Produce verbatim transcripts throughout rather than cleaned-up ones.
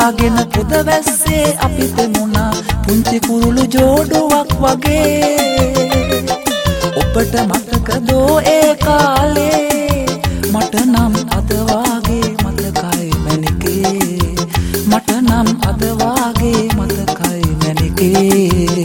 පටලාගෙන පොද වැස්සේ අපි තෙමුණා පුංචි කුරුළු ජෝඩුවක් වගේ. ඔබට මතකදෝ ඒ කාලේ මට නම් අද වාගේ මතකයි මැනිකේ. මට නම් අද වාගේ මතකයි මැනිකේ.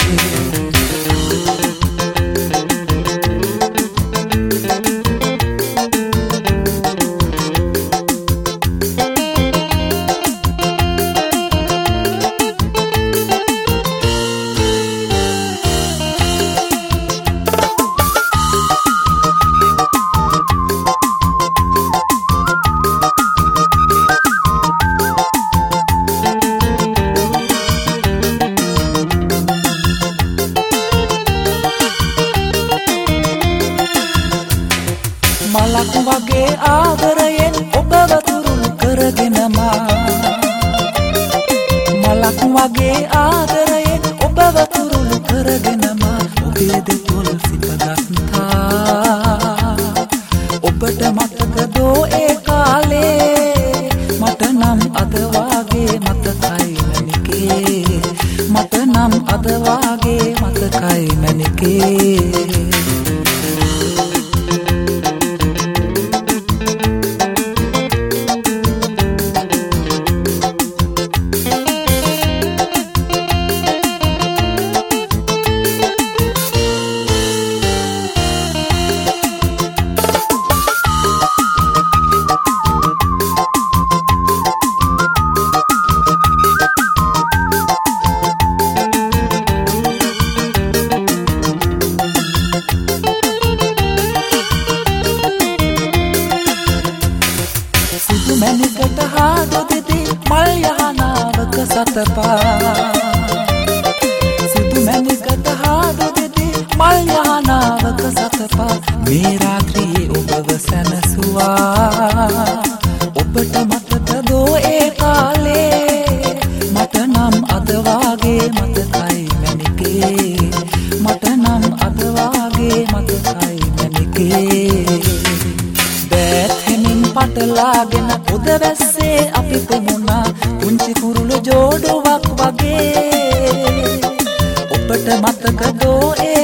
මලක් වගේ ආදරයෙන් ඔබව තුරුළු කරගෙන මා මලක් වගේ ආදරයෙන් ඔබව තුරුළු කරගෙන මා ඔබේ දෙතොල් සිපගත්තා. ඔබට මතකදෝ ඒ කාලේ මට නම් අද වාගේ මතකයි මැනිකේ. මට නම් අද වාගේ මතකයි මැනිකේ. මැනිකට හාදු දෙති මල් යහනාවක සතපා. සුදු මැනිකට හාදු දෙති මල් යහනාවක සතපා. මේ රාත්‍රියේ ඔබව සැනසුවා. ඔබට මතකදෝ ඒ කාලේ මට නම් අද වාගේ මතකයි මැනිකේ. මට නම් අද වාගේ මතකයි මැනිකේ. පටලාගෙන පොද වැස්සේ අපි තෙමුණා පුංචි කුරුළු ජෝඩුවක් වගේ. ඔබට මතකදෝ ඒ